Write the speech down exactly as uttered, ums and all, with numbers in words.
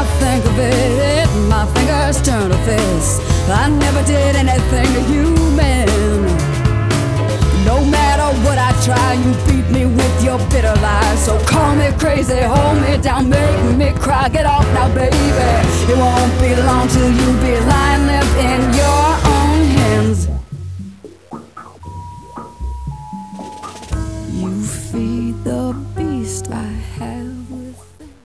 think of it, my fingers turn to fists. I never did anything to you, man. No matter what I try, you beat me with your bitter lies. So call me crazy, hold me down, make me cry. Get off now, baby. It won't be long till you be lying up in your